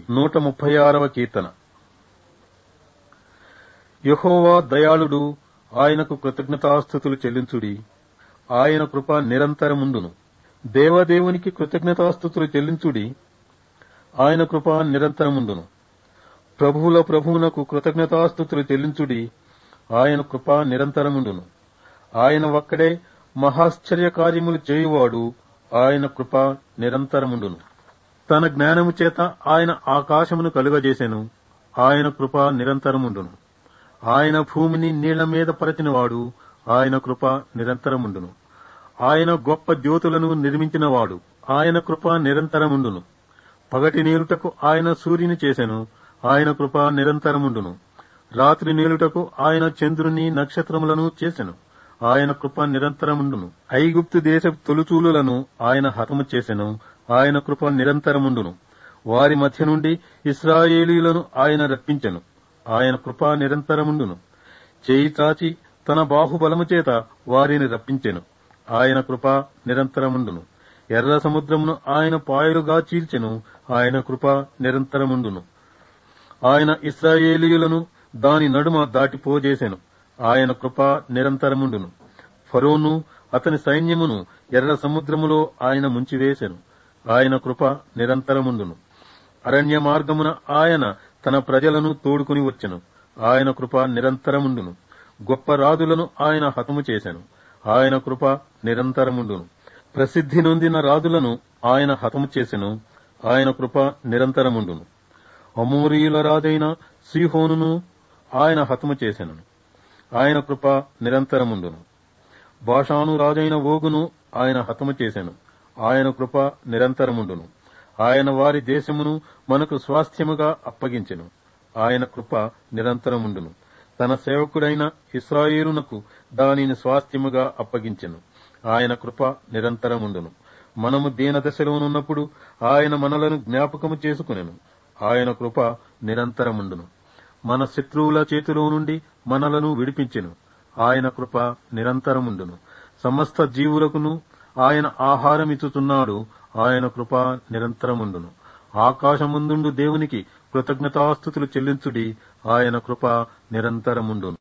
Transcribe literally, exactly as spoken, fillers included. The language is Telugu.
నూట ముప్పై ఆరవ కీర్తన. యెహోవా దయాళుడు, ఆయనకు కృతజ్ఞతాస్తుతులు చెల్లించుడి. ఆయన కృప నిరంతరముండును. దేవదేవునికి కృతజ్ఞతాస్తుతులు చెల్లించుడి. ఆయన కృప నిరంతరముండును. ప్రభువుల ప్రభువునకు కృతజ్ఞతాస్తుతులు చెల్లించుడి. ఆయన కృప నిరంతరముండును. ఆయన ఒక్కడే మహాశ్చర్య కార్యములు చేయువాడు. ఆయన కృప నిరంతరముండును. తన జ్ఞానము చేత ఆయన ఆకాశమును కలుగజేసెను. ఆయన కృప నిరంతరముండును. ఆయన భూమిని నీళ్ల మీద పరచినవాడు. ఆయన కృప నిరంతరముండును. ఆయన గొప్ప జ్యోతులను నిర్మించినవాడు. ఆయన కృప నిరంతరముండును. పగటి నేలుటకు ఆయన సూర్యుని చేసెను. ఆయన కృప నిరంతరముండును. రాత్రి నేలుటకు ఆయన చంద్రుని నక్షత్రములను చేసెను. ఆయన కృప నిరంతరముండును. ఐగుప్తు దేశ తొలుచూలులను ఆయన హతము చేసెను. ఆయన కృప నిరంతరముండును. వారి మధ్య నుండి ఇశ్రాయేలీయులను ఆయన రప్పించెను. ఆయన కృప నిరంతరముండును. చేయి చాచి తన బాహుబలము చేత వారిని రప్పించెను. ఆయన కృప నిరంతరముండును. ఎర్ర సముద్రమును ఆయన పాయలుగా చీల్చెను. ఆయన కృప నిరంతరముండును. ఆయన ఇశ్రాయేలీయులను దాని నడుమ దాటిపోజేసెను. ఆయన కృప నిరంతరముండును. ఫరోను అతని సైన్యమును ఎర్ర సముద్రములో ఆయన ముంచివేసెను. ఆయన కృప నిరంతరముండును. అరణ్య మార్గమున ఆయన తన ప్రజలను తోడుకుని వచ్చెను. ఆయన కృప నిరంతరముండును. గొప్ప రాజులను ఆయన హతము చేసెను. ఆయన కృప నిరంతరముండును. ప్రసిద్ధి నొందిన రాజులను ఆయన హతము చేసెను. ఆయన కృప నిరంతరముండును. అమోరీయుల రాజైన సీహోనును ఆయన హతము చేసెను. ఆయన కృప నిరంతరముండును. బాషాను రాజైన ఓగును ఆయన హతము చేసెను. ఆయన కృప నిరంతరముండును. ఆయన వారి దేశమును మనకు స్వాస్థ్యముగా అప్పగించెను. ఆయన కృప నిరంతరముండును. తన సేవకుడైన ఇశ్రాయేలునకు దానిని స్వాస్థ్యముగా అప్పగించెను. ఆయన కృప నిరంతరముండును. మనము దీనదశలోనున్నప్పుడు ఆయన మనలను జ్ఞాపకము చేసుకునెను. ఆయన కృప నిరంతరముండును. మన శత్రువుల చేతిలో నుండి మనలను విడిపించెను. ఆయన కృప నిరంతరముండును. సమస్త జీవులకును ఆయన ఆహారమిచ్చుచున్నాడు. ఆయన కృప నిరంతరముండును. ఆకాశమందుండు దేవునికి కృతజ్ఞతాస్తుతులు చెల్లించుడి. ఆయన కృప నిరంతరముండును.